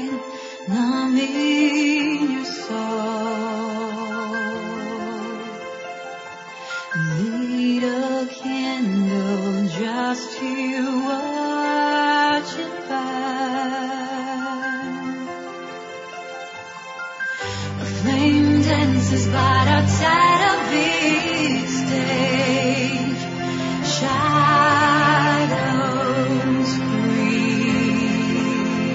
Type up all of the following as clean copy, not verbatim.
numbing your soul. Need a candle just to watch it burn. A flame dances by outside a big stage. Shadows free.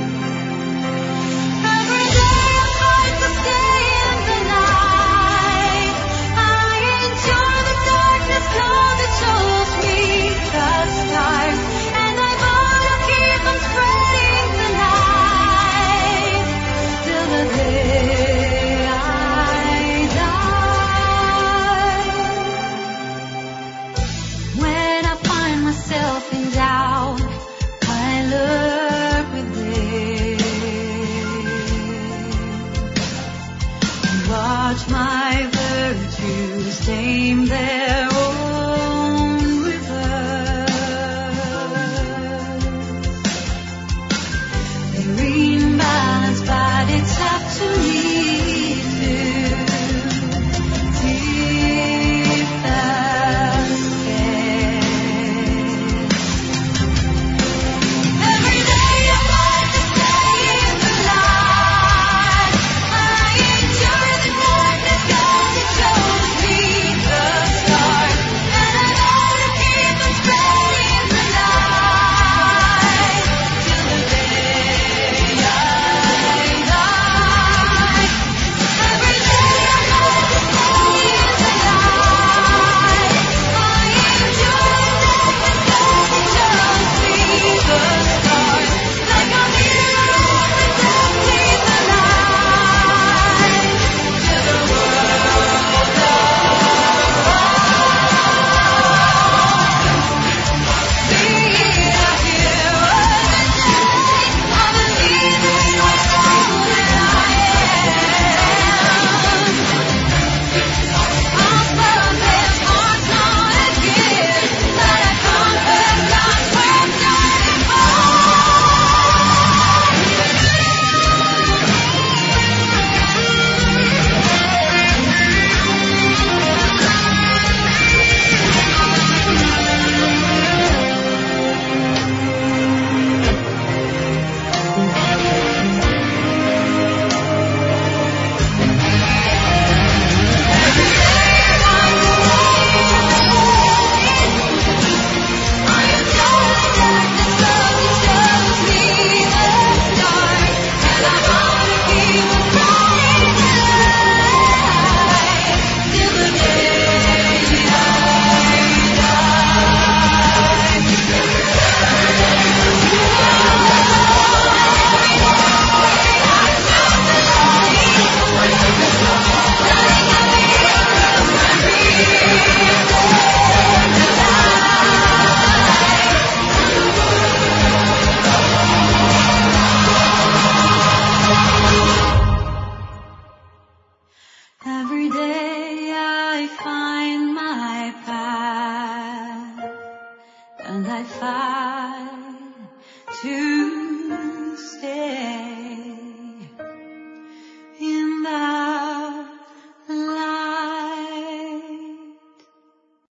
Every day I fight to stay in the night. I endure the darkness 'cause it shows me the stars. And I vow to keep on spreading the light till the day I die. When I find myself in doubt, I look within. Watch my virtues tame their own reverse. They're in balance, but it's up to me